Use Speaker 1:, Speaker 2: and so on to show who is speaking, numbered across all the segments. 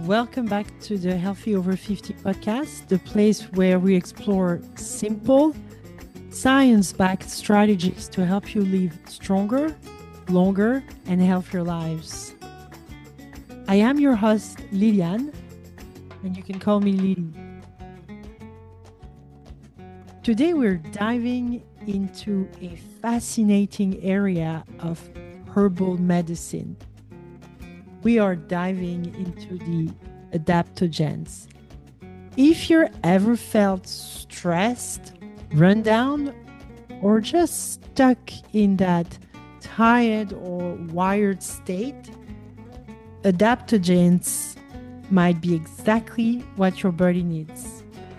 Speaker 1: Welcome back to the Healthy Over 50 podcast, the place where we explore simple, science-backed strategies to help you live stronger, longer, and healthier lives. I am your host, Liliane, and you can call me Lily. Today we're diving into a fascinating area of herbal medicine. We are diving into the adaptogens. If you're ever felt stressed, run down, or just stuck in that tired or wired state, adaptogens might be exactly what your body needs.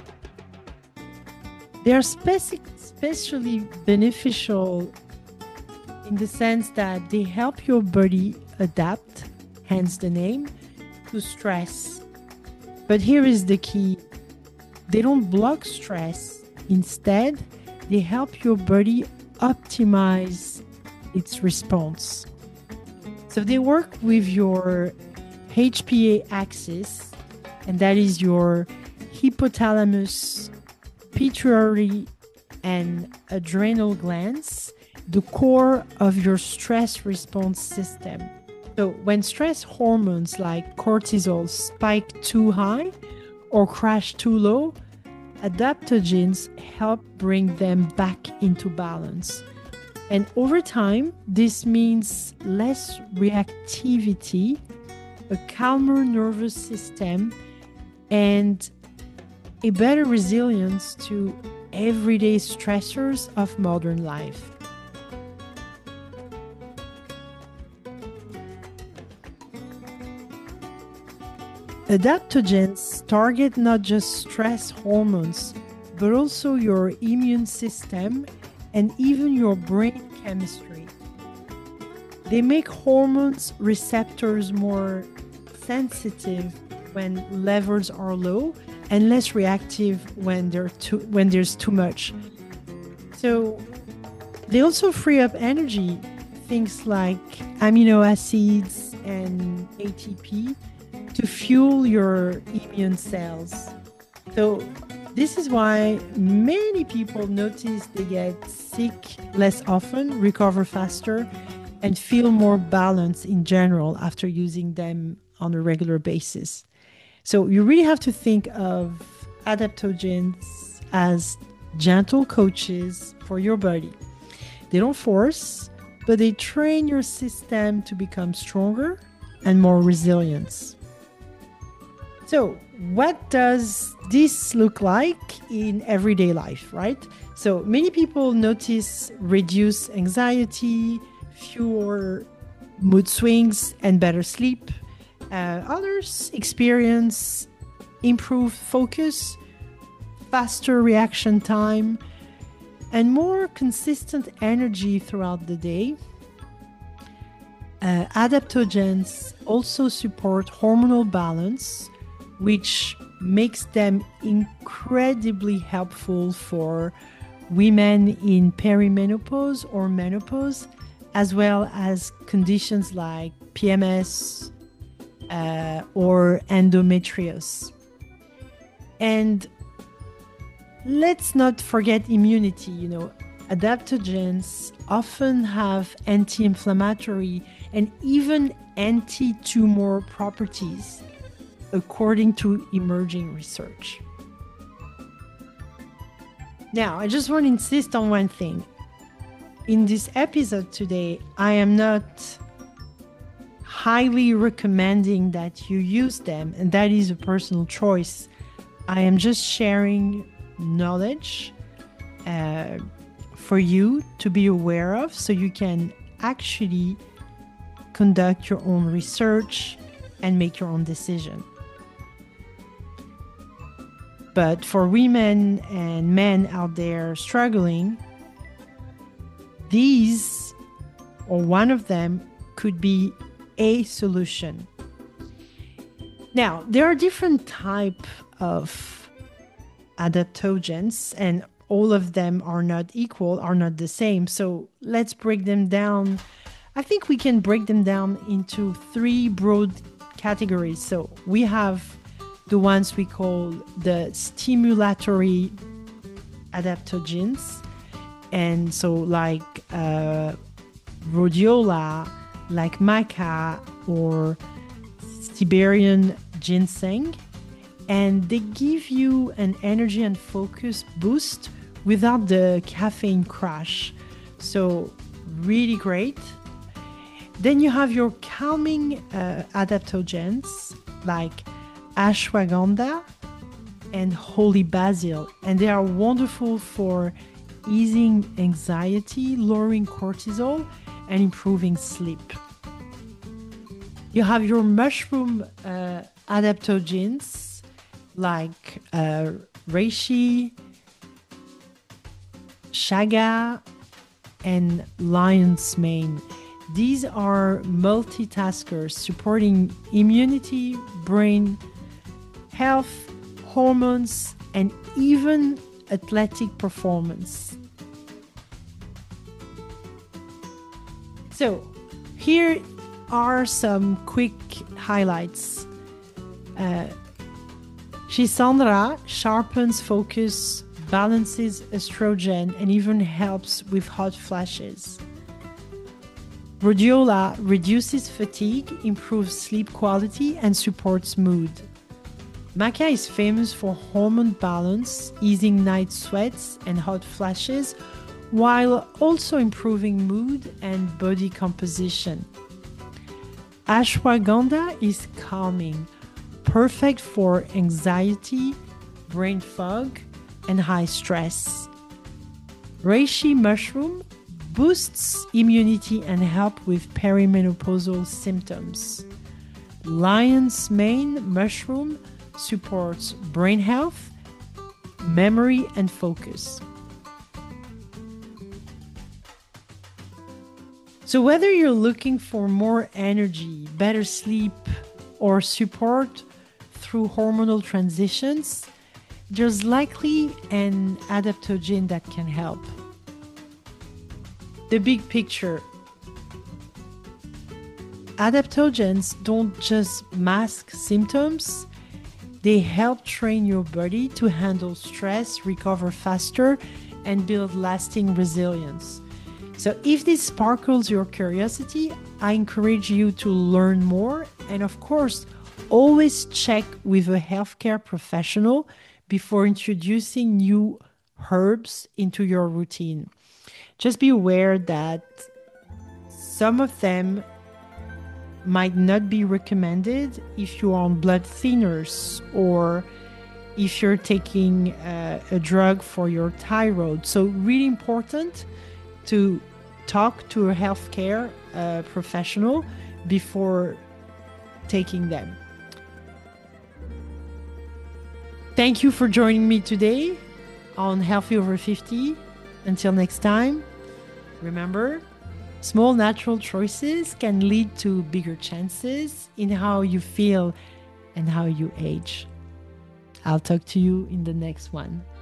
Speaker 1: They are especially beneficial in the sense that they help your body adapt, hence the name, to stress. But here is the key. They don't block stress. Instead, they help your body optimize its response. So they work with your HPA axis, and that is your hypothalamus, pituitary, and adrenal glands, the core of your stress response system. So when stress hormones like cortisol spike too high or crash too low, adaptogens help bring them back into balance. And over time, this means less reactivity, a calmer nervous system, and a better resilience to everyday stressors of modern life. Adaptogens target not just stress hormones, but also your immune system and even your brain chemistry. They make hormones receptors more sensitive when levels are low and less reactive when there's too much. So they also free up energy, things like amino acids and ATP, to fuel your immune cells. So this is why many people notice they get sick less often, recover faster, and feel more balanced in general after using them on a regular basis. So you really have to think of adaptogens as gentle coaches for your body. They don't force, but they train your system to become stronger and more resilient. So what does this look like in everyday life, right? So many people notice reduced anxiety, fewer mood swings, and better sleep. Others experience improved focus, faster reaction time, and more consistent energy throughout the day. Adaptogens also support hormonal balance, which makes them incredibly helpful for women in perimenopause or menopause, as well as conditions like PMS or endometriosis. And let's not forget immunity. Adaptogens often have anti-inflammatory and even anti-tumor properties, according to emerging research. Now, I just want to insist on one thing. In this episode today, I am not highly recommending that you use them, and that is a personal choice. I am just sharing knowledge for you to be aware of so you can actually conduct your own research and make your own decision. But for women and men out there struggling, these or one of them could be a solution. Now, there are different types of adaptogens, and all of them are not equal, are not the same. So let's break them down. I think we can break them down into three broad categories. So we have the ones we call the stimulatory adaptogens. And so like rhodiola, like maca or Siberian ginseng. And they give you an energy and focus boost without the caffeine crash. So really great. Then you have your calming adaptogens like ashwagandha and holy basil. And they are wonderful for easing anxiety, lowering cortisol, and improving sleep. You have your mushroom adaptogens like reishi, chaga, and lion's mane. These are multitaskers supporting immunity, brain health, hormones, and even athletic performance. So here are some quick highlights. Schisandra sharpens focus, balances estrogen, and even helps with hot flashes. Rhodiola reduces fatigue, improves sleep quality, and supports mood. Maca is famous for hormone balance, easing night sweats and hot flashes, while also improving mood and body composition. Ashwagandha is calming, perfect for anxiety, brain fog, and high stress. Reishi mushroom boosts immunity and help with perimenopausal symptoms. Lion's mane mushroom supports brain health, memory, and focus. So whether you're looking for more energy, better sleep, or support through hormonal transitions, there's likely an adaptogen that can help. The big picture. Adaptogens don't just mask symptoms, they help train your body to handle stress, recover faster, and build lasting resilience. So if this sparkles your curiosity, I encourage you to learn more. And of course, always check with a healthcare professional before introducing new herbs into your routine. Just be aware that some of them might not be recommended if you are on blood thinners or if you're taking a drug for your thyroid. So really important to talk to a healthcare professional before taking them. Thank you for joining me today on Healthy Over 50. Until next time, remember, small natural choices can lead to bigger chances in how you feel and how you age. I'll talk to you in the next one.